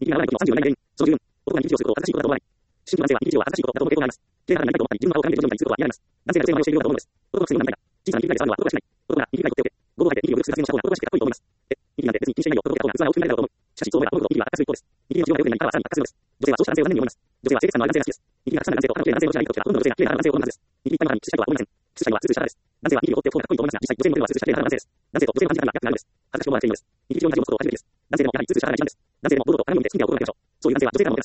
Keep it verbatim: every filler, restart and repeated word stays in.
生きが合わない時のさんじゅうよんにんの原因。そのじゅうよん、男が生き生きをすることは正しいことだと思わない。思春期の男性は生き生きをは正しいことだと思う傾向があります。経営がなりたいと思ったり、自分の顔を考えて徐々にすることは嫌がります。男性が女性の真似をしているようだと思うのです。男のくせに女みたいな。小さな生きがいで触るのは男がしない。男が生きがいと手を受け、合同体で生きを良くする男性の社交が男らしくてかっこいいと思います。え、生きなんて別に気にしていないよ。男が器が大きくなれたらと思う。しかし、そう思えば男のことを生きが悪化する一方です。生きが強が良くないからはさらに悪化するのです。女性はそうした男性を残念に思います。女性は清潔感のある男性が好きです。生きがたくさんの男性と他の綺麗な男性をどちらにときは、ほとんどの女性が綺麗な男性を好むはずです。生き一般の中にキスした人は好みません。キスした人はツルツルした方です。男性は生きを追って男がかっこいいと思いますが、実際女性のモデルはツルツルした綺麗な男性です。男性と女性の感じ方が逆になるのです。恥ずかしくも悪くていいのです。生き一応同じことを初めてです。男性でもやはりツルツルした肌が似たんです。男性でも堂々と鏡を見て好きな男が出ましょう。そういう男性は女性からのモテ